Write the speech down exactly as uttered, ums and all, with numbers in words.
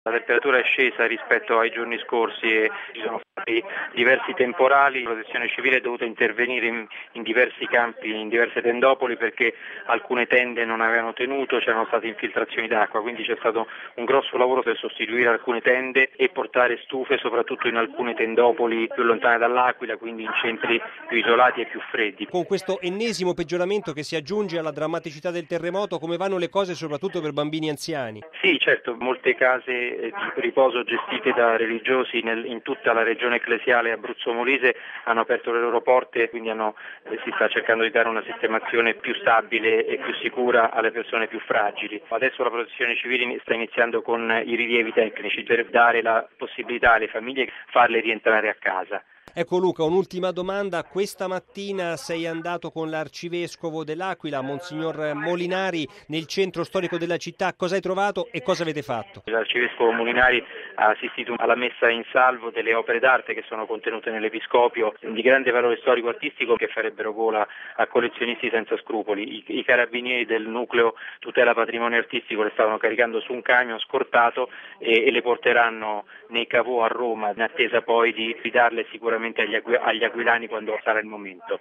La temperatura è scesa rispetto ai giorni scorsi e ci sono stati diversi temporali. La Protezione Civile è dovuta intervenire in, in diversi campi, in diverse tendopoli perché alcune tende non avevano tenuto, c'erano state infiltrazioni d'acqua, quindi c'è stato un grosso lavoro per sostituire alcune tende e portare stufe soprattutto in alcune tendopoli più lontane dall'Aquila, quindi in centri più isolati e più freddi. Con questo ennesimo peggioramento che si aggiunge alla drammaticità del terremoto, come vanno le cose soprattutto per bambini e anziani? Sì, certo, molte case di riposo gestite da religiosi nel, in tutta la regione ecclesiale Abruzzo-Molise hanno aperto le loro porte, quindi hanno, eh, si sta cercando di dare una sistemazione più stabile e più sicura alle persone più fragili. Adesso la Protezione Civile sta iniziando con i rilievi tecnici per dare la possibilità alle famiglie di farle rientrare a casa. Ecco Luca, un'ultima domanda. Questa mattina sei andato con l'arcivescovo dell'Aquila, Monsignor Molinari, nel centro storico della città. Cosa hai trovato e cosa avete fatto? L'arcivescovo Molinari ha assistito alla messa in salvo delle opere d'arte che sono contenute nell'Episcopio di grande valore storico-artistico che farebbero gola a collezionisti senza scrupoli. I, i carabinieri del nucleo tutela patrimonio artistico le stavano caricando su un camion scortato e, e le porteranno nei cavò a Roma in attesa poi di ridarle sicuramente agli, agli aquilani quando sarà il momento.